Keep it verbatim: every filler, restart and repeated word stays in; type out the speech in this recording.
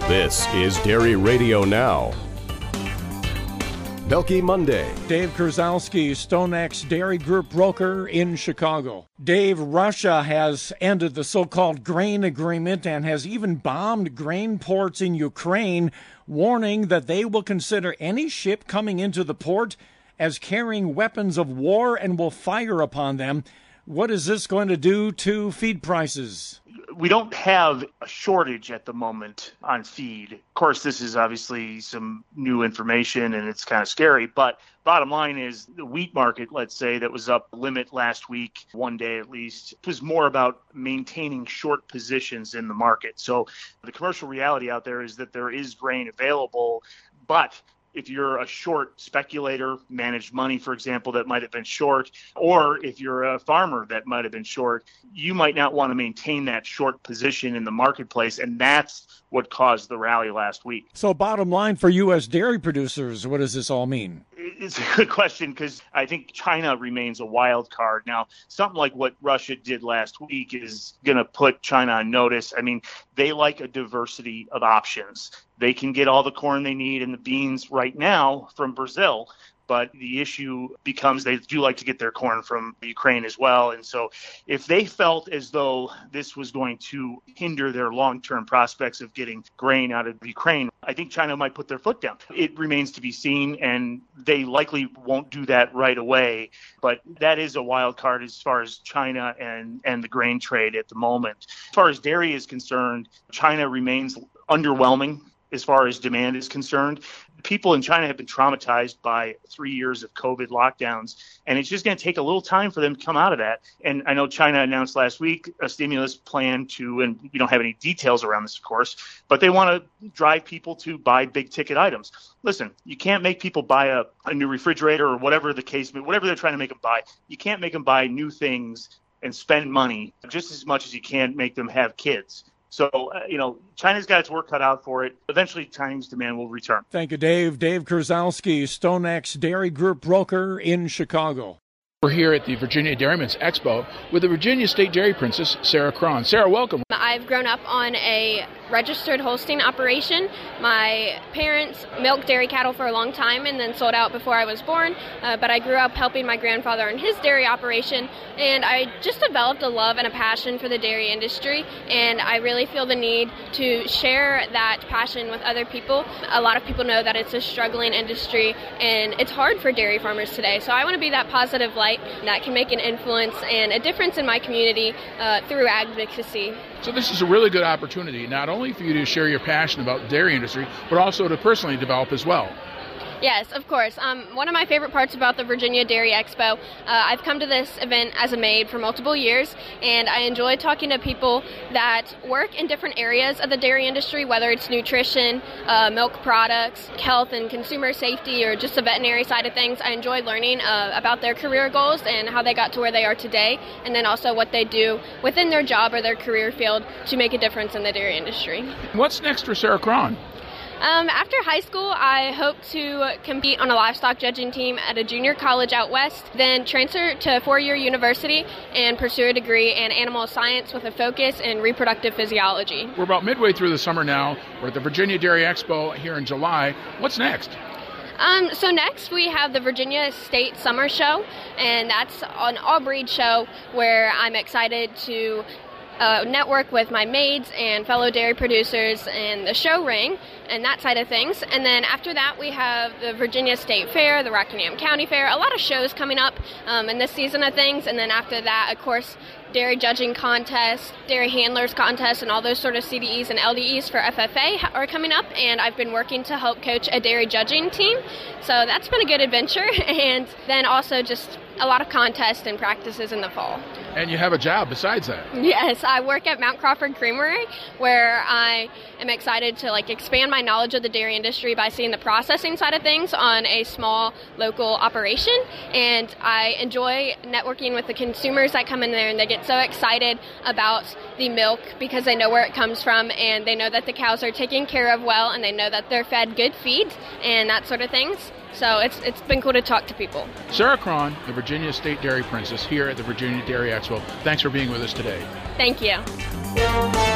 This is Dairy Radio Now. Milky Monday. Dave Kurzalski, StoneX Dairy Group broker in Chicago. Dave, Russia has ended the so-called grain agreement and has even bombed grain ports in Ukraine, warning that they will consider any ship coming into the port as carrying weapons of war and will fire upon them. What is this going to do to feed prices? We don't have a shortage at the moment on feed. Of course, this is obviously some new information and it's kind of scary, but bottom line is the wheat market, let's say, that was up limit last week, one day at least, was more about maintaining short positions in the market. So the commercial reality out there is that there is grain available, but if you're a short speculator, managed money, for example, that might have been short, or if you're a farmer that might have been short, you might not want to maintain that short position in the marketplace, and that's what caused the rally last week. So bottom line for U S dairy producers, what does this all mean? It's a good question because I think China remains a wild card. Now, something like what Russia did last week is going to put China on notice. I mean, they like a diversity of options. They can get all the corn they need and the beans right now from Brazil. But the issue becomes they do like to get their corn from Ukraine as well. And so if they felt as though this was going to hinder their long-term prospects of getting grain out of Ukraine, I think China might put their foot down. It remains to be seen, and they likely won't do that right away. But that is a wild card as far as China and, and the grain trade at the moment. As far as dairy is concerned, China remains underwhelming as far as demand is concerned. People in China have been traumatized by three years of COVID lockdowns, and it's just going to take a little time for them to come out of that. And I know China announced last week a stimulus plan to, and we don't have any details around this, of course, but they want to drive people to buy big ticket items. Listen, you can't make people buy a, a new refrigerator or whatever the case, whatever they're trying to make them buy. You can't make them buy new things and spend money just as much as you can make them have kids. So, uh, you know, China's got its work cut out for it. Eventually, Chinese demand will return. Thank you, Dave. Dave Kurzalski, StoneX Dairy Group broker in Chicago. We're here at the Virginia Dairymen's Expo with the Virginia State Dairy Princess, Sarah Cron. Sarah, welcome. I've grown up on a registered Holstein operation. My parents milked dairy cattle for a long time and then sold out before I was born, uh, but I grew up helping my grandfather in his dairy operation, and I just developed a love and a passion for the dairy industry, and I really feel the need to share that passion with other people. A lot of people know that it's a struggling industry, and it's hard for dairy farmers today, so I want to be that positive light that can make an influence and a difference in my community uh, through advocacy. So this is a really good opportunity, not only for you to share your passion about the dairy industry, but also to personally develop as well. Yes, of course. Um, one of my favorite parts about the Virginia Dairy Expo, uh, I've come to this event as a maid for multiple years, and I enjoy talking to people that work in different areas of the dairy industry, whether it's nutrition, uh, milk products, health and consumer safety, or just the veterinary side of things. I enjoy learning uh, about their career goals and how they got to where they are today, and then also what they do within their job or their career field to make a difference in the dairy industry. What's next for Sarah Cron? Um, after high school, I hope to compete on a livestock judging team at a junior college out west, then transfer to a four-year university and pursue a degree in animal science with a focus in reproductive physiology. We're about midway through the summer now. We're at the Virginia Dairy Expo here in July. What's next? Um, so next we have the Virginia State Summer Show, and that's an all-breed show where I'm excited to Uh, network with my maids and fellow dairy producers and the show ring and that side of things. And then after that, we have the Virginia State Fair, the Rockingham County Fair, a lot of shows coming up um, in this season of things. And then after that, of course, dairy judging contests, dairy handlers contests, and all those sort of C D Es and L D Es for F F A are coming up. And I've been working to help coach a dairy judging team. So that's been a good adventure. And then also just a lot of contests and practices in the fall. And you have a job besides that. Yes, I work at Mount Crawford Creamery, where I am excited to like expand my knowledge of the dairy industry by seeing the processing side of things on a small local operation. And I enjoy networking with the consumers that come in there, and they get so excited about the milk because they know where it comes from, and they know that the cows are taken care of well, and they know that they're fed good feed and that sort of things. So it's it's been cool to talk to people. Sarah Cron, the Virginia State Dairy Princess, here at the Virginia Dairy Expo. Thanks for being with us today. Thank you.